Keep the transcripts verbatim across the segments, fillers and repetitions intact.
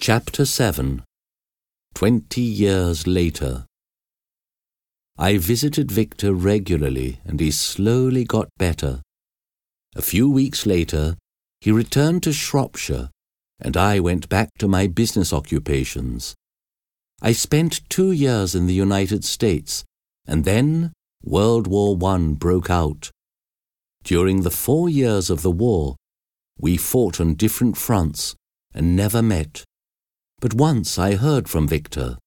Chapter seven. Twenty years later. I visited Victor regularly, and he slowly got better. A few weeks later, he returned to Shropshire, and I went back to my business occupations. I spent two years in the United States, and then World War One broke out. During the four years of the war, we fought on different fronts and never met. But once I heard from Victor.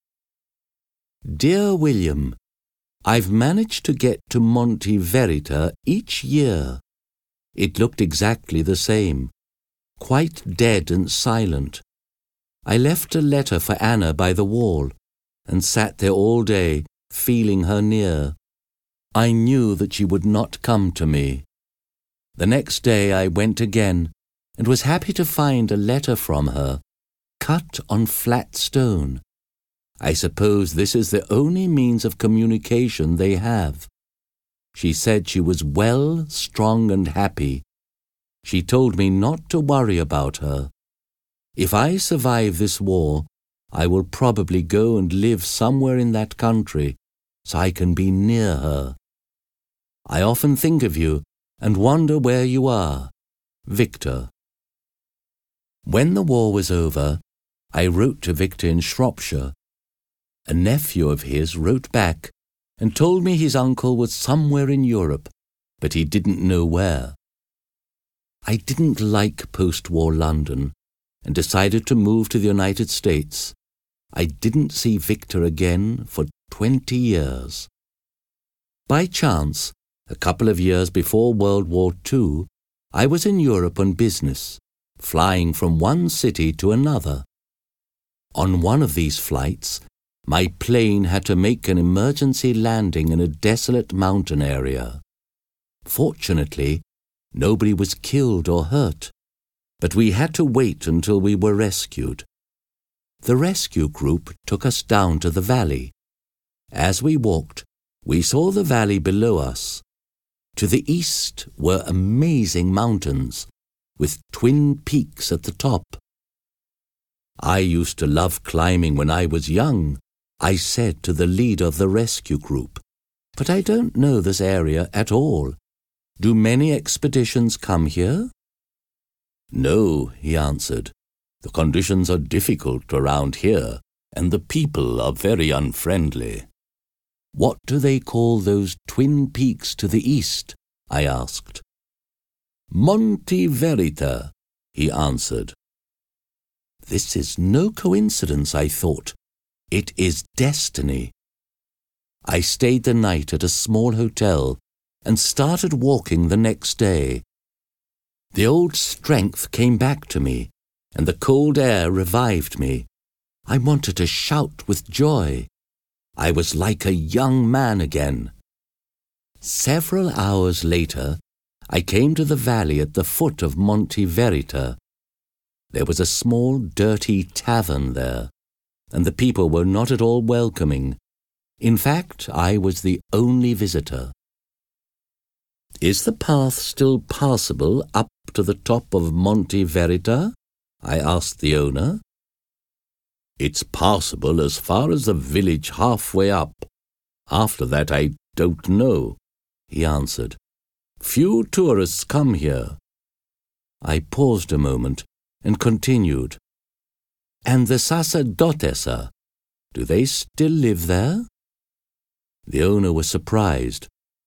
Dear William, I've managed to get to Monte Verita each year. It looked exactly the same, quite dead and silent. I left a letter for Anna by the wall and sat there all day, feeling her near. I knew that she would not come to me. The next day I went again and was happy to find a letter from her, cut on flat stone. I suppose this is the only means of communication they have. She said she was well, strong, and happy. She told me not to worry about her. If I survive this war, I will probably go and live somewhere in that country so I can be near her. I often think of you and wonder where you are. Victor. When the war was over, I wrote to Victor in Shropshire. A nephew of his wrote back and told me his uncle was somewhere in Europe, but he didn't know where. I didn't like post-war London and decided to move to the United States. I didn't see Victor again for twenty years. By chance, a couple of years before World War Two, I was in Europe on business, flying from one city to another. On one of these flights, my plane had to make an emergency landing in a desolate mountain area. Fortunately, nobody was killed or hurt, but we had to wait until we were rescued. The rescue group took us down to the valley. As we walked, we saw the valley below us. To the east were amazing mountains, with twin peaks at the top. I used to love climbing when I was young, I said to the leader of the rescue group, but I don't know this area at all. Do many expeditions come here? No, he answered. The conditions are difficult around here, and the people are very unfriendly. What do they call those twin peaks to the east? I asked. Monte Verita, he answered. This is no coincidence, I thought. It is destiny. I stayed the night at a small hotel and started walking the next day. The old strength came back to me, and the cold air revived me. I wanted to shout with joy. I was like a young man again. Several hours later, I came to the valley at the foot of Monte Verita. There was a small, dirty tavern there, and the people were not at all welcoming. In fact, I was the only visitor. Is the path still passable up to the top of Monte Verita? I asked the owner. It's passable as far as the village halfway up. After that, I don't know, he answered. Few tourists come here. I paused a moment and continued. And the sacerdotessa, do they still live there? The owner was surprised.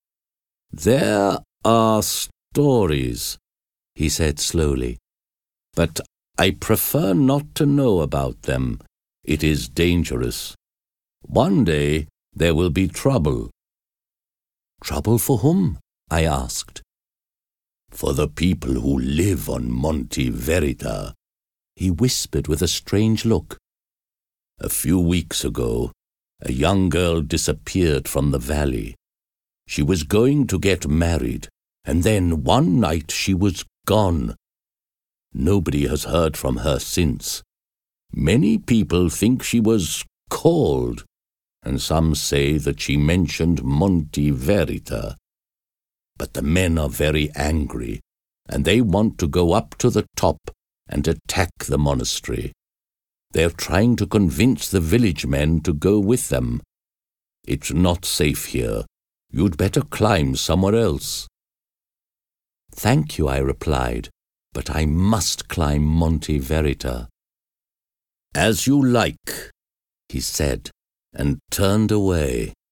There are stories, he said slowly, but I prefer not to know about them. It is dangerous. One day there will be trouble. Trouble for whom? I asked. For the people who live on Monte Verita, he whispered with a strange look. A few weeks ago, a young girl disappeared from the valley. She was going to get married, and then one night she was gone. Nobody has heard from her since. Many people think she was called, and some say that she mentioned Monte Verita. But the men are very angry, and they want to go up to the top and attack the monastery. They're trying to convince the village men to go with them. It's not safe here. You'd better climb somewhere else." "Thank you," I replied, "but I must climb Monte Verita." "As you like," he said, and turned away.